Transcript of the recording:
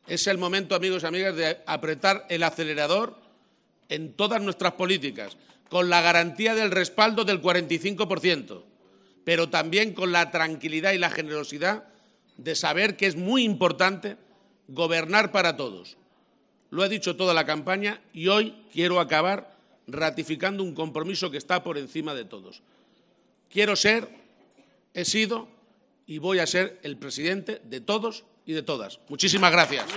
Es el momento, amigos y amigas, de apretar el acelerador en todas nuestras políticas, con la garantía del respaldo del 45%, pero también con la tranquilidad y la generosidad de saber que es muy importante gobernar para todos. Lo he dicho toda la campaña y hoy quiero acabar ratificando un compromiso que está por encima de todos. Quiero ser, he sido y voy a ser el presidente de todos y de todas. Muchísimas gracias.